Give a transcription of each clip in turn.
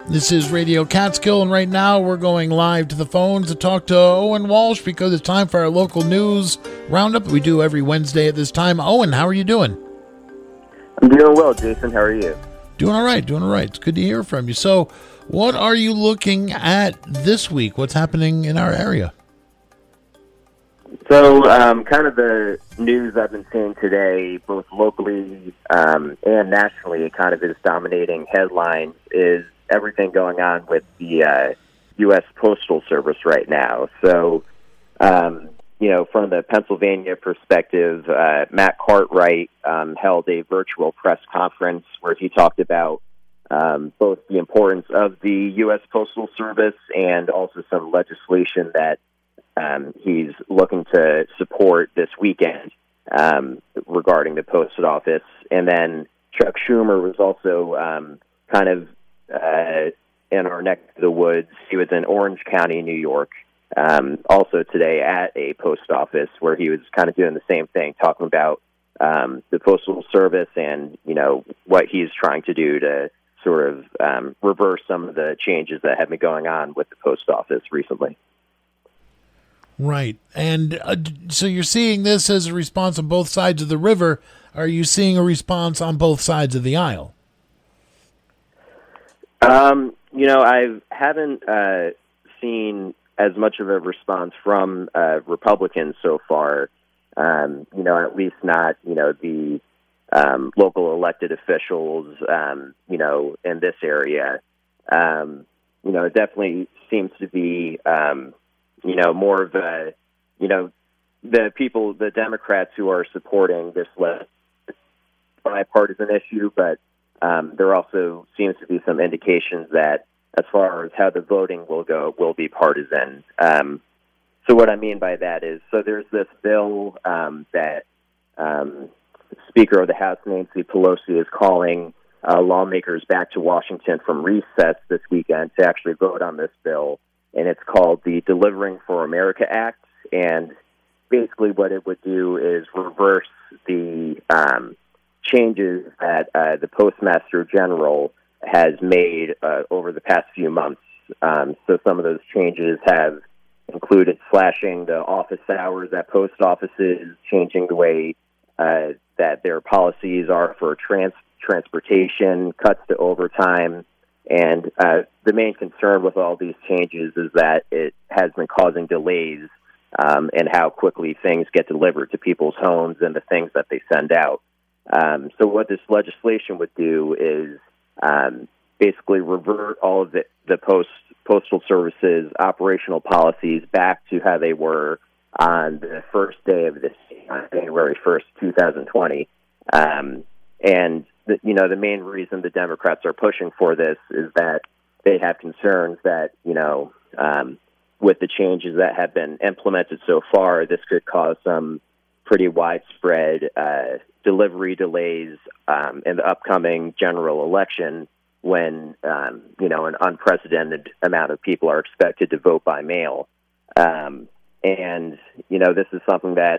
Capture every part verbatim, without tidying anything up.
This is Radio Catskill, and right now we're going live to the phones to talk to Owen Walsh because it's time for our local news roundup we do every Wednesday at this time. Owen, how are you doing? I'm doing well, Jason. How are you? Doing all right, doing all right. It's good to hear from you. So, what are you looking at this week? What's happening in our area? So, um, kind of the news I've been seeing today, both locally um, and nationally, kind of is dominating headlines, is everything going on with the uh, U S Postal Service right now. So, um, you know, from the Pennsylvania perspective, uh, Matt Cartwright um, held a virtual press conference where he talked about um, both the importance of the U S Postal Service and also some legislation that um, he's looking to support this weekend um, regarding the post office. And then Chuck Schumer was also um, kind of Uh, in our neck of the woods. He was in Orange County, New York, um, also today at a post office where he was kind of doing the same thing, talking about um, the Postal Service and, you know, what he's trying to do to sort of um, reverse some of the changes that have been going on with the post office recently. Right. And uh, so you're seeing this as a response on both sides of the river. Are you seeing a response on both sides of the aisle? Um, you know, I haven't uh, seen as much of a response from uh, Republicans so far. Um, you know, at least not, you know, the um, local elected officials, um, you know, in this area. Um, you know, it definitely seems to be, um, you know, more of a, you know, the people, the Democrats who are supporting this less bipartisan issue, but Um, there also seems to be some indications that as far as how the voting will go, will be partisan. Um, so what I mean by that is, so there's this bill um, that um, Speaker of the House, Nancy Pelosi, is calling uh, lawmakers back to Washington from recess this weekend to actually vote on this bill. And it's called the Delivering for America Act. And basically what it would do is reverse the um changes that uh, the Postmaster General has made uh, over the past few months. Um, so some of those changes have included slashing the office hours at post offices, changing the way uh, that their policies are for trans- transportation, cuts to overtime. And uh, the main concern with all these changes is that it has been causing delays um, in how quickly things get delivered to people's homes and the things that they send out. Um, so what this legislation would do is um, basically revert all of the, the post, Postal Service's operational policies back to how they were on the first day of this, on January first, twenty twenty. Um, and, the, you know, the main reason the Democrats are pushing for this is that they have concerns that, you know, um, with the changes that have been implemented so far, this could cause some pretty widespread uh, delivery delays um, in the upcoming general election when, um, you know, an unprecedented amount of people are expected to vote by mail. Um, and, you know, this is something that,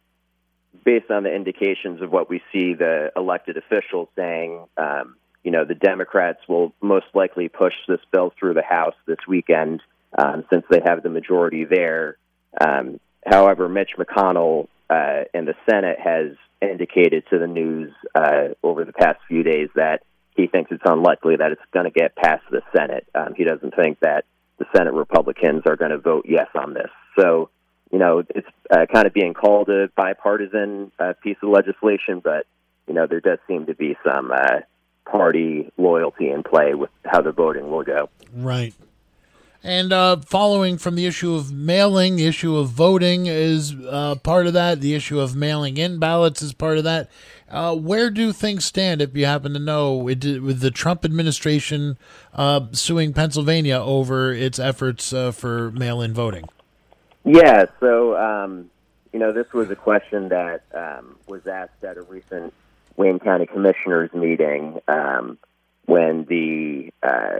based on the indications of what we see the elected officials saying, um, you know, the Democrats will most likely push this bill through the House this weekend um, since they have the majority there. Um, however, Mitch McConnell Uh, and the Senate has indicated to the news uh, over the past few days that he thinks it's unlikely that it's going to get past the Senate. Um, he doesn't think that the Senate Republicans are going to vote yes on this. So, you know, it's uh, kind of being called a bipartisan uh, piece of legislation, but, you know, there does seem to be some uh, party loyalty in play with how the voting will go. Right. And uh, following from the issue of mailing, the issue of voting is uh, part of that. The issue of mailing in ballots is part of that. Uh, where do things stand, if you happen to know, with the Trump administration uh, suing Pennsylvania over its efforts uh, for mail-in voting? Yeah, so, um, you know, this was a question that um, was asked at a recent Wayne County Commissioners meeting um, when the uh,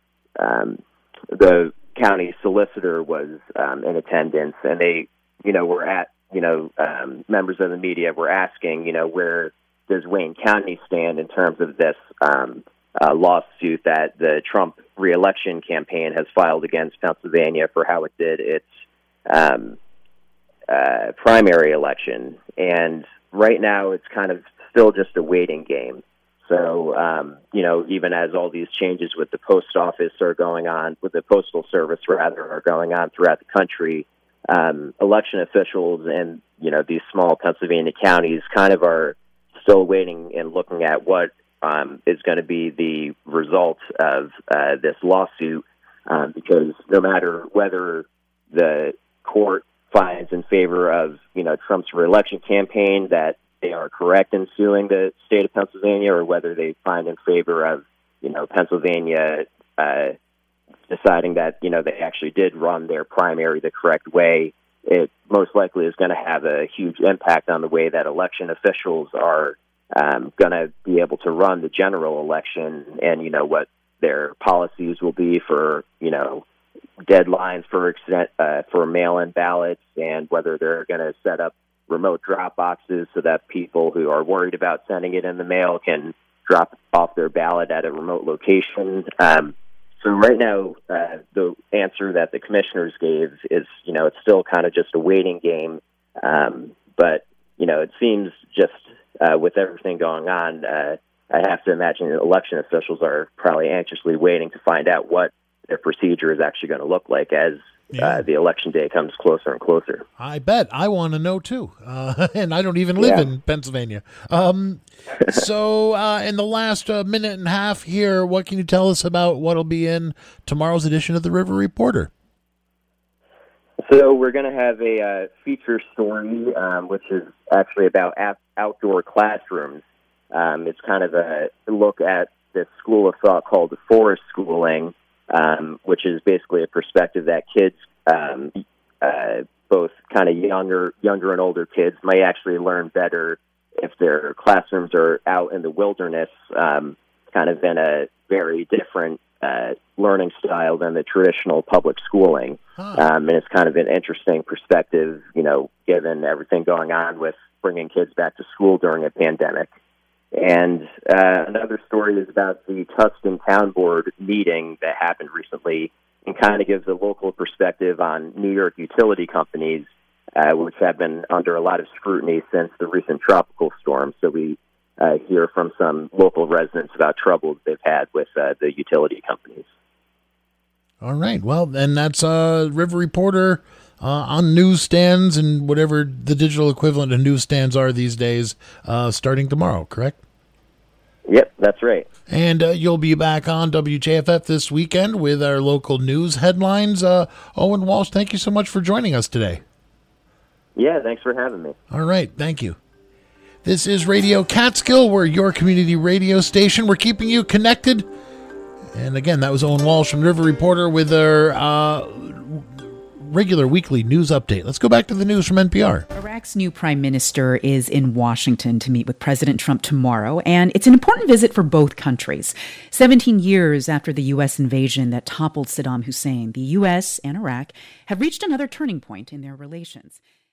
um, the county solicitor was um, in attendance, and they, you know, were at, you know, um, members of the media were asking, you know, where does Wayne County stand in terms of this um, uh, lawsuit that the Trump reelection campaign has filed against Pennsylvania for how it did its um, uh, primary election. And right now it's kind of still just a waiting game. So, um, you know, even as all these changes with the post office are going on, with the Postal Service, rather, are going on throughout the country, um, election officials in, you know, these small Pennsylvania counties kind of are still waiting and looking at what um, is going to be the result of uh, this lawsuit, um, because no matter whether the court finds in favor of, you know, Trump's reelection campaign that they are correct in suing the state of Pennsylvania, or whether they find in favor of, you know, Pennsylvania uh, deciding that, you know, they actually did run their primary the correct way, it most likely is going to have a huge impact on the way that election officials are um, going to be able to run the general election, and, you know, what their policies will be for, you know, deadlines for uh, for mail-in ballots, and whether they're going to set up remote drop boxes so that people who are worried about sending it in the mail can drop off their ballot at a remote location. Um, so right now, uh, the answer that the commissioners gave is, you know, it's still kind of just a waiting game. Um, but, you know, it seems just uh, with everything going on, uh, I have to imagine that election officials are probably anxiously waiting to find out what their procedure is actually going to look like as Yeah. Uh, the election day comes closer and closer. I bet. I want to know, too. Uh, and I don't even live yeah. in Pennsylvania. Um, so uh, in the last uh, minute and a half here, what can you tell us about what will be in tomorrow's edition of the River Reporter? So we're going to have a uh, feature story, um, which is actually about ap- outdoor classrooms. Um, it's kind of a look at this school of thought called forest schooling, Um, which is basically a perspective that kids, um, uh, both kind of younger, younger and older kids, might actually learn better if their classrooms are out in the wilderness, um, kind of in a very different uh, learning style than the traditional public schooling. Huh. Um, and it's kind of an interesting perspective, you know, given everything going on with bringing kids back to school during a pandemic. And uh, another story is about the Tustin Town Board meeting that happened recently, and kind of gives a local perspective on New York utility companies, uh, which have been under a lot of scrutiny since the recent tropical storm. So we uh, hear from some local residents about troubles they've had with uh, the utility companies. All right. Well, and that's uh, River Reporter uh, on newsstands and whatever the digital equivalent of newsstands are these days, uh, starting tomorrow, correct? Yep, that's right. And uh, you'll be back on W J F F this weekend with our local news headlines. Uh, Owen Walsh, thank you so much for joining us today. Yeah, thanks for having me. All right, thank you. This is Radio Catskill. We're your community radio station. We're keeping you connected. And again, that was Owen Walsh from River Reporter with our uh, regular weekly news update. Let's go back to the news from N P R. Iraq's new prime minister is in Washington to meet with President Trump tomorrow, and it's an important visit for both countries. Seventeen years after the U S invasion that toppled Saddam Hussein, the U S and Iraq have reached another turning point in their relations.